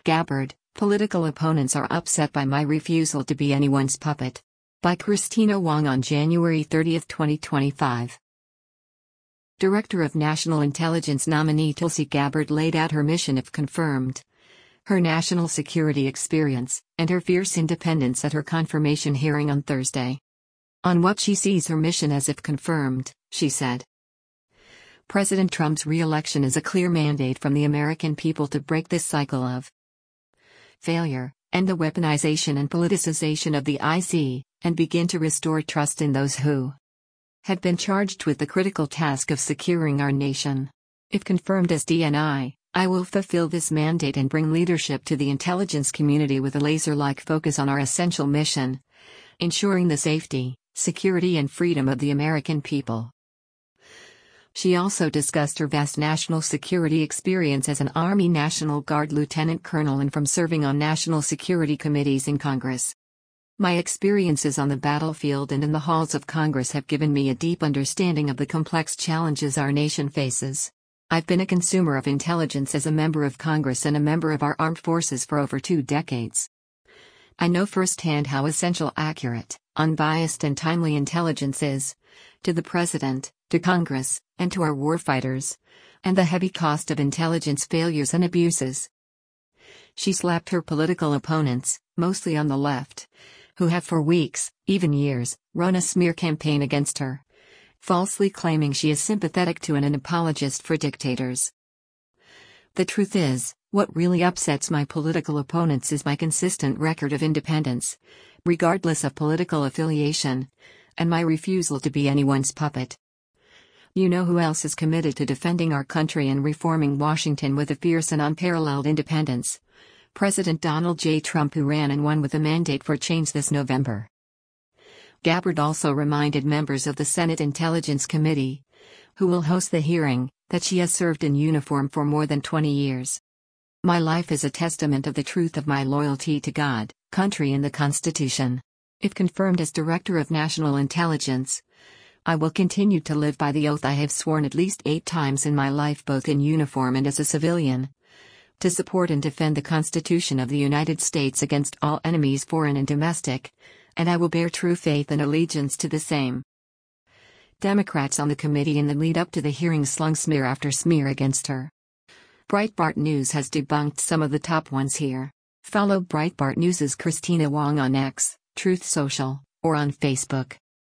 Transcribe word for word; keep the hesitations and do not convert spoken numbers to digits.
Gabbard, political opponents are upset by my refusal to be anyone's puppet. By Christina Wong on January thirtieth, twenty twenty-five. Director of National Intelligence nominee Tulsi Gabbard laid out her mission if confirmed, her national security experience, and her fierce independence at her confirmation hearing on Thursday. On what she sees her mission as if confirmed, she said, President Trump's re-election is a clear mandate from the American people to break this cycle of failure, end the weaponization and politicization of the I C, and begin to restore trust in those who have been charged with the critical task of securing our nation. If confirmed as D N I, I will fulfill this mandate and bring leadership to the intelligence community with a laser-like focus on our essential mission, ensuring the safety, security and freedom of the American people. She also discussed her vast national security experience as an Army National Guard lieutenant colonel and from serving on national security committees in Congress. My experiences on the battlefield and in the halls of Congress have given me a deep understanding of the complex challenges our nation faces. I've been a consumer of intelligence as a member of Congress and a member of our armed forces for over two decades. I know firsthand how essential accurate, unbiased and timely intelligence is, to the President, to Congress, and to our warfighters, and the heavy cost of intelligence failures and abuses. She slapped her political opponents, mostly on the left, who have for weeks, even years, run a smear campaign against her, falsely claiming she is sympathetic to and an apologist for dictators. The truth is, what really upsets my political opponents is my consistent record of independence, regardless of political affiliation, and my refusal to be anyone's puppet. You know who else is committed to defending our country and reforming Washington with a fierce and unparalleled independence? President Donald J. Trump, who ran and won with a mandate for change this November. Gabbard also reminded members of the Senate Intelligence Committee, who will host the hearing, that she has served in uniform for more than twenty years. My life is a testament of the truth of my loyalty to God, country and the Constitution. If confirmed as Director of National Intelligence, I will continue to live by the oath I have sworn at least eight times in my life, both in uniform and as a civilian, to support and defend the Constitution of the United States against all enemies, foreign and domestic, and I will bear true faith and allegiance to the same. Democrats on the committee in the lead-up to the hearing slung smear after smear against her. Breitbart News has debunked some of the top ones here. Follow Breitbart News' Christina Wong on X, Truth Social, or on Facebook.